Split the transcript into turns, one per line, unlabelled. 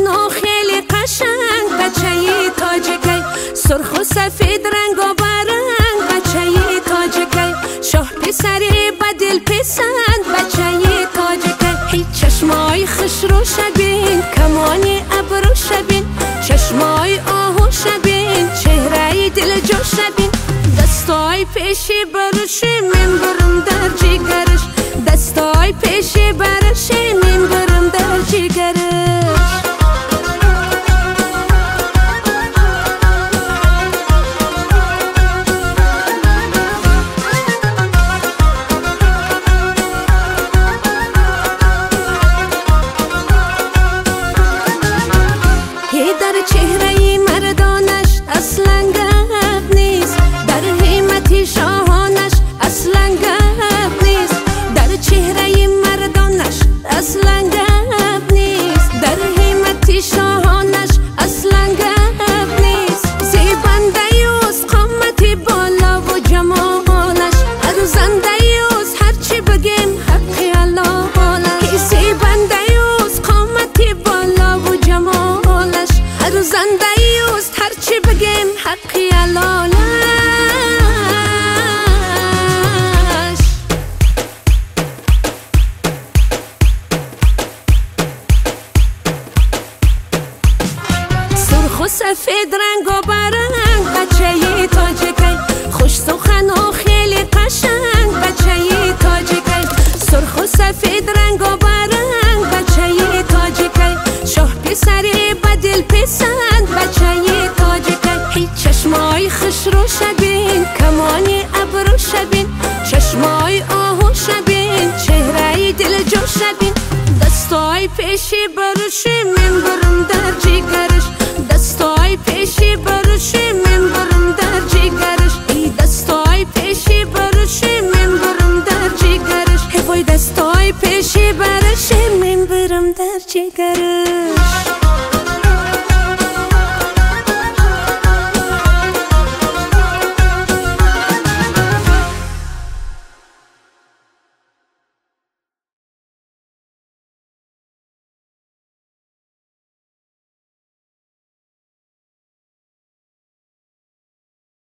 سخن و خیلی قشنگ، بچه تاجیکی سرخ و سفید رنگ و برنگ، بچه تاجیکی شاه پسری بدل پسند، بچه تاجیکی هیچ چشمای خوش رو شبین، کمانی ابرو شبین، چشمای آهو شبین، چهره دل جو شبین، دستای پیشی برشی من برم در جیگرش، دستای پیشی برشی من برم در جیگرش. در چهره مردانش اصلا گپ نیست، در همتی شاهانش اصلا گپ نیست، در چهره مردانش اصلا گپ نیست، در همتی شاهانش اصلا گپ نیست. زیبنده یوز قامتی بالا و جمالش، ارزنده یوز هرچی بگیم حقی اللهانش. زیبنده یوز قامتی بالا و جمالش، ارزنده یوز هرچی بگیم حقی اللهانش. سرخ و سفید رنگ و برنگ، بچه تاجیکی خوش سخن و خیلی قشنگ، بچه تاجیکی سرخ و سفید رنگ و برنگ، بچه تاجیکی شاه پسری بدل پسند، بچه تاجیکی هیچ چشمای خوش رو شبین، کمانی ابرو شبین، چشمای آهو شبین، چهره دل جو شبین، دستای پیشی برشی من برم در جیگرش، دستای پیشی برشی من برم در جیگرش، ای دستای پیشی برشی من برم در جیگرش، ای وای دستای پیشی برشی من برم در جیگرش.